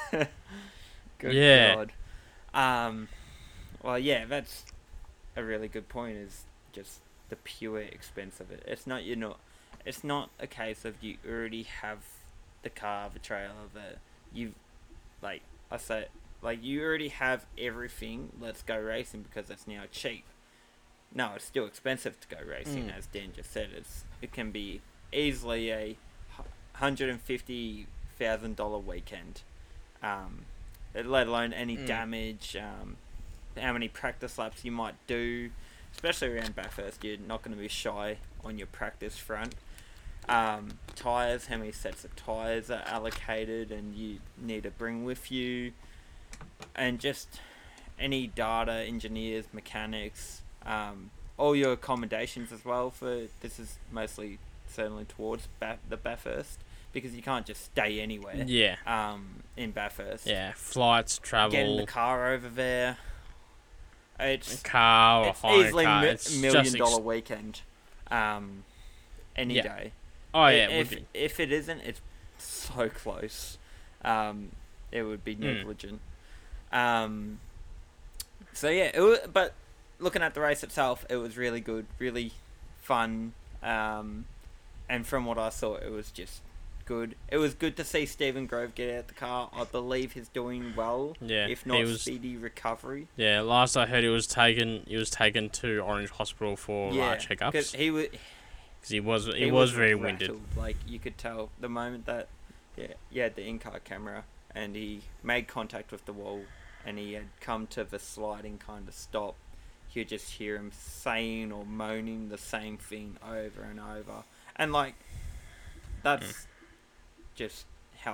Speaker 2: Good
Speaker 1: Yeah.
Speaker 2: God. Um, well, yeah, that's a really good point. Is just the pure expense of it. It's not you know, it's not a case of you already have the car, the trailer, the you, like I say, like you already have everything. Let's go racing because it's now cheap. No, it's still expensive to go racing,
Speaker 1: Mm.
Speaker 2: as Dan just said. It's it can be easily a hundred and fifty thousand dollar weekend, um, let alone any
Speaker 1: Mm.
Speaker 2: damage, um, how many practice laps you might do, especially around Bathurst. You're not going to be shy on your practice front. Um, tires, how many sets of tires are allocated, and you need to bring with you, and just any data, engineers, mechanics. Um, all your accommodations as well for this is mostly certainly towards ba- the Bathurst because you can't just stay anywhere.
Speaker 1: Yeah.
Speaker 2: Um, in Bathurst.
Speaker 1: Yeah. Flights, travel,
Speaker 2: Getting the car over there. It's
Speaker 1: car or
Speaker 2: it's
Speaker 1: hire
Speaker 2: easily
Speaker 1: car.
Speaker 2: mi-
Speaker 1: It's
Speaker 2: million
Speaker 1: just
Speaker 2: dollar
Speaker 1: ex-
Speaker 2: weekend. Um, any
Speaker 1: Yeah.
Speaker 2: day.
Speaker 1: Oh, yeah, it
Speaker 2: if
Speaker 1: would be.
Speaker 2: if it isn't, it's so close. Um, it would be
Speaker 1: Mm.
Speaker 2: negligent. Um, so yeah, it wa but looking at the race itself, it was really good, really fun. Um, and from what I saw, it was just good. It was good to see Stephen Grove get out the car. I believe he's doing well,
Speaker 1: Yeah.
Speaker 2: if
Speaker 1: he
Speaker 2: not
Speaker 1: was,
Speaker 2: speedy recovery.
Speaker 1: yeah, last I heard he was taken he was taken to Orange Hospital for uh,
Speaker 2: Yeah, because
Speaker 1: checkups.
Speaker 2: he was
Speaker 1: Because he was he, was, very winded.
Speaker 2: rattled. Like you could tell the moment that yeah, he had the in-car camera and he made contact with the wall and he had come to the sliding kind of stop. You'd just hear him saying or moaning the same thing over and over, and like that's
Speaker 1: Mm.
Speaker 2: just how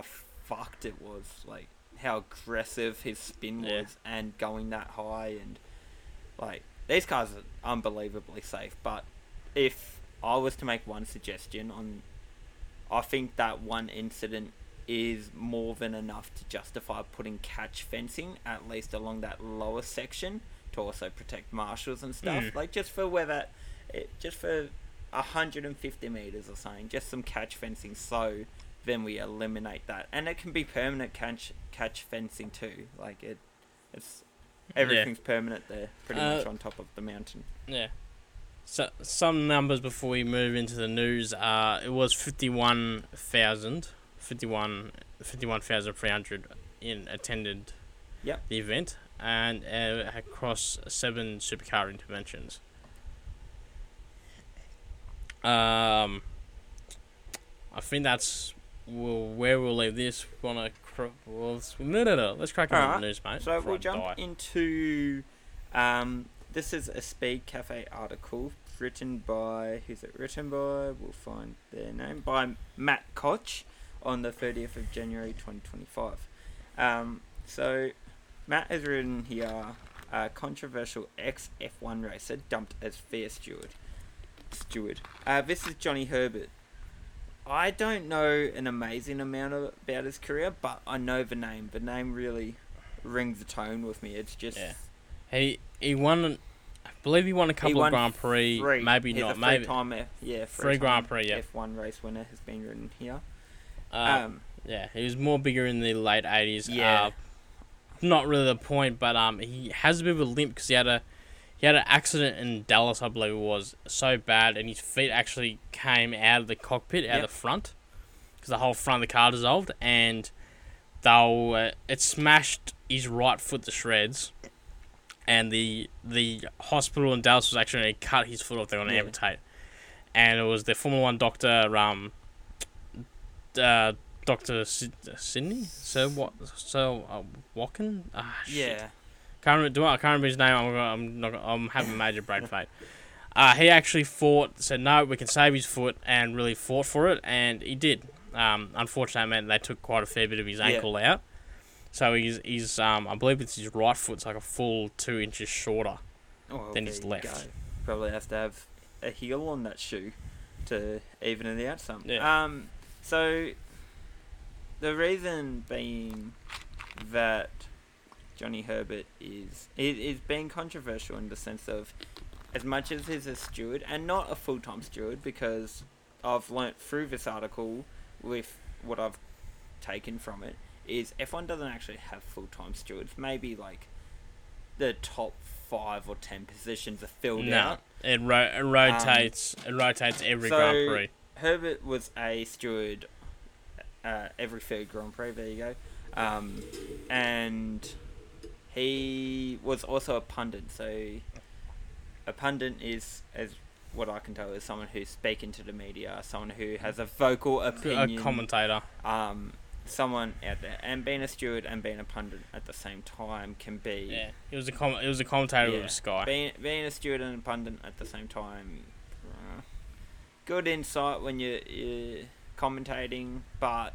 Speaker 2: fucked it was. Like, how aggressive his spin was
Speaker 1: Yeah.
Speaker 2: and going that high. And, like, these cars are unbelievably safe. But if I was to make one suggestion on... I think that one incident is more than enough to justify putting catch fencing, at least along that lower section, to also protect marshals and stuff.
Speaker 1: Mm.
Speaker 2: Like, just for where that... It, just for one hundred fifty metres or something. Just some catch fencing, so then we eliminate that. And it can be permanent catch catch fencing too. Like, it, it's... Everything's yeah. permanent there, pretty uh, much on top of the mountain.
Speaker 1: Yeah. So some numbers before we move into the news. Uh, it was fifty-one thousand, fifty-one, fifty-one thousand three hundred in attended
Speaker 2: yep.
Speaker 1: the event, and uh, across seven supercar interventions. Um, I think that's well, where we'll leave this. We wanna cr- well, no, no, no. Let's crack into
Speaker 2: right.
Speaker 1: the news, mate.
Speaker 2: So we'll jump die. into. Um, this is a Speed Cafe article written by. Who's it written by? We'll find their name by Matt Koch on the thirtieth of January, twenty twenty-five. Um, so Matt has written here: a controversial ex F one racer dumped as fair steward. Steward. Uh, this is Johnny Herbert. I don't know an amazing amount of, about his career, but I know the name. The name really rings a tone with me. It's just
Speaker 1: yeah. He he won. I believe he won a couple of Grand Prix.
Speaker 2: Three.
Speaker 1: Maybe
Speaker 2: He's
Speaker 1: not.
Speaker 2: A
Speaker 1: maybe
Speaker 2: time F, yeah,
Speaker 1: three Grand Prix. Yeah.
Speaker 2: F one race winner has been written here.
Speaker 1: Uh,
Speaker 2: um,
Speaker 1: yeah, he was more bigger in the late eighties.
Speaker 2: Yeah.
Speaker 1: Uh, not really the point, but um, he has a bit of a limp because he had a. He had an accident in Dallas, I believe it was, so bad, and his feet actually came out of the cockpit, out
Speaker 2: yep.
Speaker 1: of the front, because the whole front of the car dissolved, and they'll, uh, it smashed his right foot to shreds, and the the hospital in Dallas was actually going to cut his foot off. They were going to
Speaker 2: yeah.
Speaker 1: amputate, and it was the Formula One doctor, um, uh, Doctor Sid- Sydney, so what, so uh, Walken, ah, shit.
Speaker 2: yeah.
Speaker 1: Can't remember, do I, I can't remember his name. I'm I'm not. I'm having major brain fade. Uh, he actually fought. Said no, we can save his foot, and really fought for it, and he did. Um, unfortunately, it meant they took quite a fair bit of his ankle
Speaker 2: yeah.
Speaker 1: out. So he's he's um I believe it's his right foot's like a full two inches shorter
Speaker 2: oh, well,
Speaker 1: than his left.
Speaker 2: Go. Probably has to have a heel on that shoe to even it out some.
Speaker 1: Yeah.
Speaker 2: Um. So the reason being that Johnny Herbert is is being controversial in the sense of, as much as he's a steward and not a full-time steward, because I've learnt through this article with what I've taken from it is F one doesn't actually have full-time stewards. Maybe like the top five or ten positions are filled
Speaker 1: no,
Speaker 2: out.
Speaker 1: it, ro- it rotates. Um, it rotates every
Speaker 2: so
Speaker 1: Grand Prix.
Speaker 2: Herbert was a steward uh, every third Grand Prix. There you go, um, and. He was also a pundit, so a pundit is, as what I can tell, is someone who's speaking to the media, someone who has a vocal opinion.
Speaker 1: A commentator.
Speaker 2: Um, someone out there. And being a steward and being a pundit at the same time can be...
Speaker 1: Yeah, he was a com- he was a commentator
Speaker 2: yeah,
Speaker 1: with Sky.
Speaker 2: Being, being a steward and a pundit at the same time, uh, good insight when you're, you're commentating, but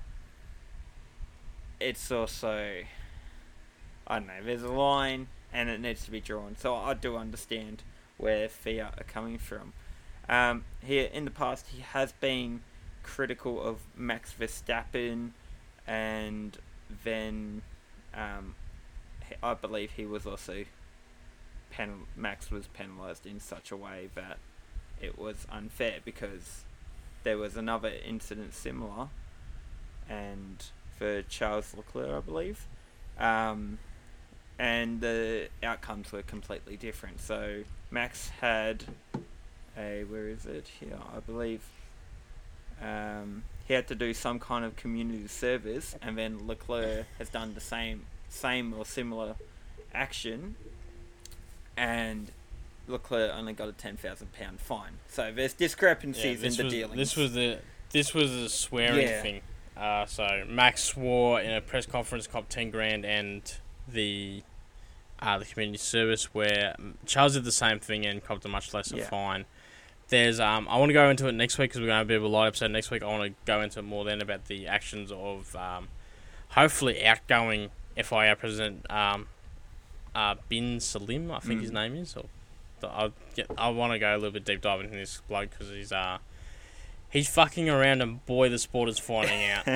Speaker 2: it's also... I don't know, there's a line and it needs to be drawn. So I do understand where Fiat are coming from. Um, here in the past, he has been critical of Max Verstappen, and then um, I believe he was also pen- Max was penalised in such a way that it was unfair, because there was another incident similar, and for Charles Leclerc, I believe. Um, and the outcomes were completely different. So Max had a, where is it here, I believe, um, he had to do some kind of community service, and then Leclerc has done the same same or similar action, and Leclerc only got a ten thousand pound fine. So there's discrepancies
Speaker 1: yeah,
Speaker 2: in the
Speaker 1: was,
Speaker 2: dealings.
Speaker 1: This was the this was a swearing
Speaker 2: yeah.
Speaker 1: thing. Uh, so Max swore in a press conference, copped ten grand, and the uh, the community service, where Charles did the same thing and copped a much lesser
Speaker 2: yeah.
Speaker 1: fine. There's um I want to go into it next week because we're going to have a bit of a light episode next week. I want to go into it more then about the actions of um hopefully outgoing F I A president um, uh, Bin Salim, I think
Speaker 2: Mm.
Speaker 1: his name is. Or I I want to go a little bit deep dive into this bloke because he's uh he's fucking around and boy the sport is finding out.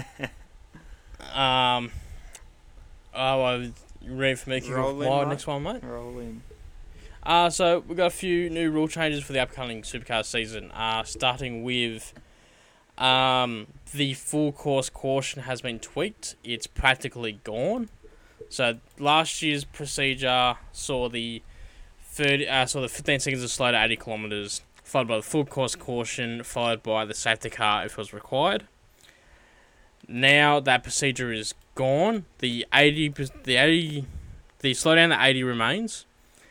Speaker 1: um. Oh, well, you ready for me?
Speaker 2: Roll in,
Speaker 1: my
Speaker 2: mate.
Speaker 1: next one, mate.
Speaker 2: Roll in.
Speaker 1: Uh, so we've got a few new rule changes for the upcoming Supercar season. Uh, starting with um, the full course caution has been tweaked. It's practically gone. So last year's procedure saw the thirty, uh, saw the fifteen seconds of slow to eighty kilometers, followed by the full course caution, followed by the safety car if it was required. Now that procedure is gone. The eighty, the eighty, the slowdown to eighty remains.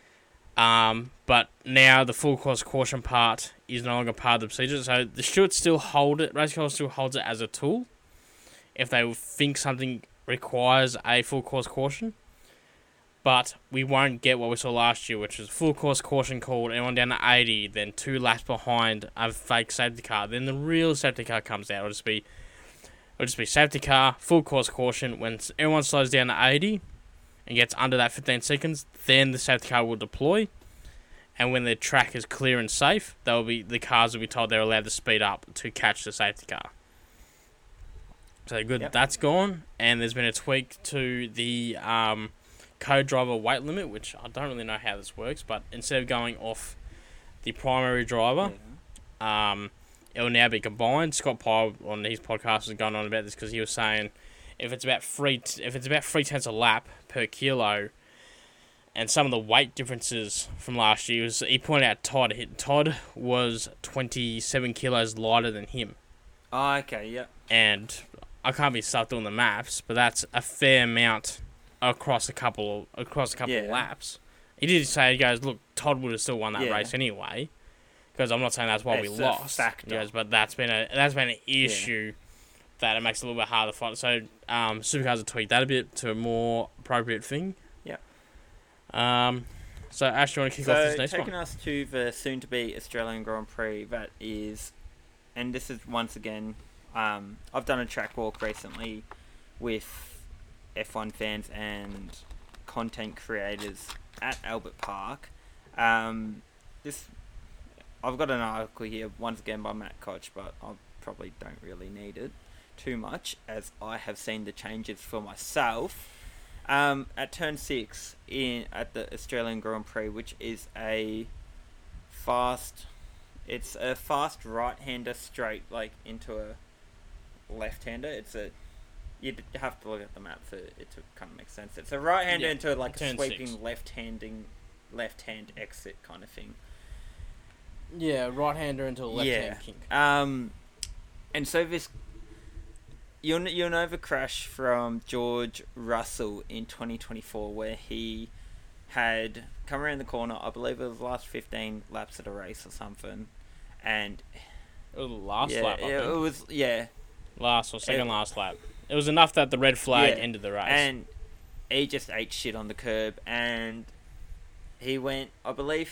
Speaker 1: Um, but now the full course caution part is no longer part of the procedure. So the Stewards still hold it. Race Car still holds it as a tool if they think something requires a full course caution. But we won't get what we saw last year, which was full course caution called, everyone down to eighty, then two laps behind a fake safety car. Then the real safety car comes out. It'll just be, it'll just be safety car, full course caution. When everyone slows down to eighty and gets under that fifteen seconds, then the safety car will deploy. And when the track is clear and safe, they'll be the cars will be told they're allowed to speed up to catch the safety car. So good,
Speaker 2: Yep.
Speaker 1: That's gone. And there's been a tweak to the um, co-driver weight limit, which I don't really know how this works, but instead of going off the primary driver,
Speaker 2: Yeah.
Speaker 1: um, it will now be combined. Scott Pye on his podcast was going on about this because he was saying if it's about three, t- if it's about three tenths a lap per kilo, and some of the weight differences from last year was he pointed out Todd. Todd was twenty-seven kilos lighter than him,
Speaker 2: Oh, okay, yeah.
Speaker 1: and I can't be stuck doing the maths, but that's a fair amount across a couple across a couple of
Speaker 2: Yeah.
Speaker 1: laps. He did say, he goes, look, Todd would have still won that
Speaker 2: Yeah.
Speaker 1: race anyway, because I'm not saying that's why we
Speaker 2: It's a
Speaker 1: lost.
Speaker 2: factor.
Speaker 1: He goes, but that's been a that's been an issue that it makes it a little bit harder to fight. So um, Supercars have tweaked that a bit to a more appropriate thing.
Speaker 2: Yeah.
Speaker 1: Um. So Ash, do you want to kick
Speaker 2: So,
Speaker 1: off this next
Speaker 2: taking
Speaker 1: one?
Speaker 2: us to the soon-to-be Australian Grand Prix, that is, and this is once again, um, I've done a track walk recently with F one fans and content creators at Albert Park. Um, this, I've got an article here once again by Matt Koch, but I probably don't really need it too much as I have seen the changes for myself. Um, at turn six in at the Australian Grand Prix, which is a fast, it's a fast right-hander straight like into a left-hander. It's a you'd have to look at the map for it to kind of make sense. It's a right-hander
Speaker 1: Yeah,
Speaker 2: into like a
Speaker 1: turn
Speaker 2: sweeping
Speaker 1: six.
Speaker 2: left-handing, left-hand exit kind of thing.
Speaker 1: Yeah, right-hander into a left-hand
Speaker 2: Yeah.
Speaker 1: kick.
Speaker 2: Um, and so this, you'll kn- you'll know the crash from George Russell in twenty twenty-four, where he had come around the corner. I believe it was the last fifteen laps of the race or something, and
Speaker 1: It was the last
Speaker 2: yeah,
Speaker 1: lap, I
Speaker 2: it,
Speaker 1: think.
Speaker 2: it was yeah,
Speaker 1: Last or second
Speaker 2: it-
Speaker 1: last lap. It was enough that the red flag
Speaker 2: Yeah,
Speaker 1: ended the race.
Speaker 2: and he just ate shit on the curb, and he went. I believe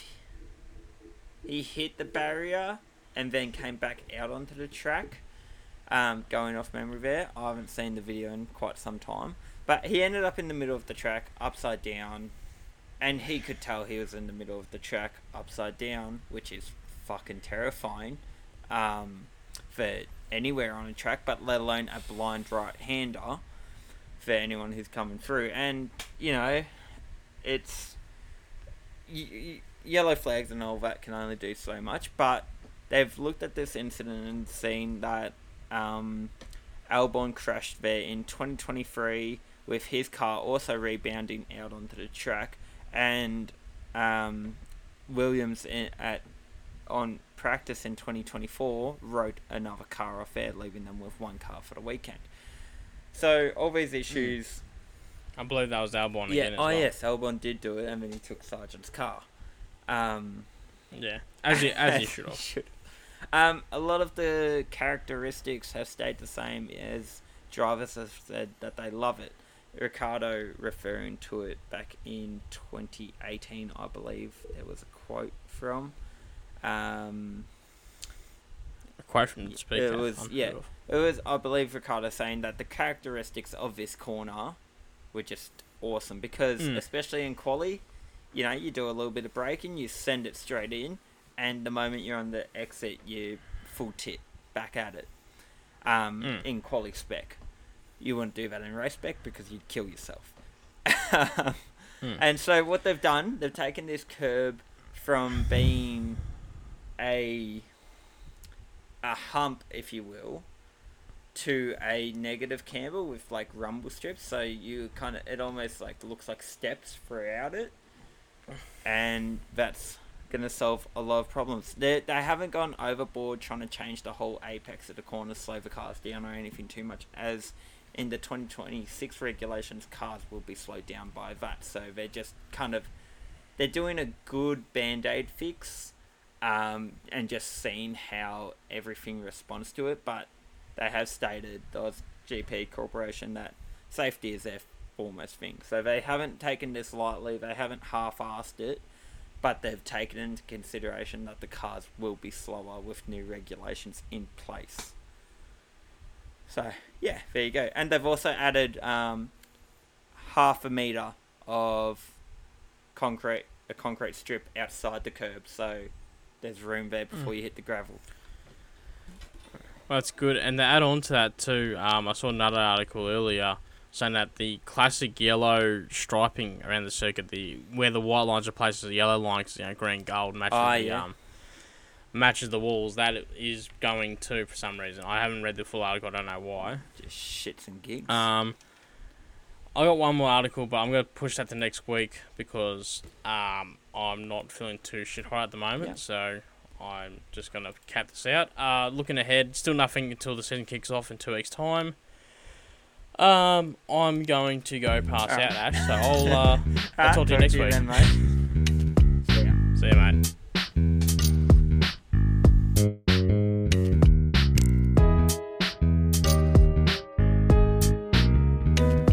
Speaker 2: he hit the barrier and then came back out onto the track. Um, going off memory there, I haven't seen the video in quite some time, but he ended up in the middle of the track, upside down, and he could tell he was in the middle of the track, upside down, which is fucking terrifying, um, for anywhere on a track, but let alone a blind right-hander for anyone who's coming through. And you know, it's y- y- yellow flags and all that can only do so much, but they've looked at this incident and seen that um, Albon crashed there in twenty twenty-three with his car also rebounding out onto the track, and um, Williams in, at on practice in twenty twenty-four wrote another car off there, leaving them with one car for the weekend. So all these issues.
Speaker 1: I believe that was Albon
Speaker 2: Yeah.
Speaker 1: again as
Speaker 2: Oh
Speaker 1: well.
Speaker 2: yes, Albon did do it, and then he took Sargent's car. Um,
Speaker 1: Yeah, as you, as you should have.
Speaker 2: should. Um, a lot of the characteristics have stayed the same as drivers have said that they love it. Ricardo referring to it back in twenty eighteen, I believe there was a quote from. Um,
Speaker 1: A quote from the speaker.
Speaker 2: It was
Speaker 1: I'm
Speaker 2: yeah.
Speaker 1: sure of.
Speaker 2: It was, I believe, Ricardo saying that the characteristics of this corner were just awesome because,
Speaker 1: Mm.
Speaker 2: especially in quali, you know, you do a little bit of braking, you send it straight in, and the moment you're on the exit, you full tit back at it. Um,
Speaker 1: Mm.
Speaker 2: In quali spec, you wouldn't do that in race spec because you'd kill yourself. mm. And so what they've done, they've taken this curb from being a a hump, if you will, to a negative camber with like rumble strips, so you kind of it almost like looks like steps throughout it, and that's gonna solve a lot of problems. They they haven't gone overboard trying to change the whole apex of the corner, slow the cars down or anything too much, as in the twenty twenty-six regulations cars will be slowed down by that, so they're just kind of they're doing a good band-aid fix, um, and just seeing how everything responds to it, but they have stated, the G P Corporation, that safety is their foremost thing. So they haven't taken this lightly, they haven't half-assed it, but they've taken into consideration that the cars will be slower with new regulations in place. So, yeah, there you go. And they've also added um, half a metre of concrete, a concrete strip outside the curb, so there's room there before mm. you hit the gravel.
Speaker 1: Well, that's good. And to add on to that too, um, I saw another article earlier saying that the classic yellow striping around the circuit, the where the white lines are placed as the yellow lines, you know, green, gold, matches
Speaker 2: oh,
Speaker 1: the
Speaker 2: yeah.
Speaker 1: um, matches the walls. That is going to for some reason. I haven't read the full article. I don't know why.
Speaker 2: Just shits and gigs.
Speaker 1: Um, I got one more article, but I'm going to push that to next week because um, I'm not feeling too shit hot at the moment.
Speaker 2: Yeah.
Speaker 1: So I'm just going to cap this out. Uh, looking ahead, still nothing until the season kicks off in two weeks' time. Um, I'm going to go pass
Speaker 2: All
Speaker 1: out,
Speaker 2: right.
Speaker 1: Ash, so I'll, uh, I'll talk to you
Speaker 2: Talk
Speaker 1: next
Speaker 2: to you
Speaker 1: week.
Speaker 2: then, mate. See ya.
Speaker 1: See you, mate.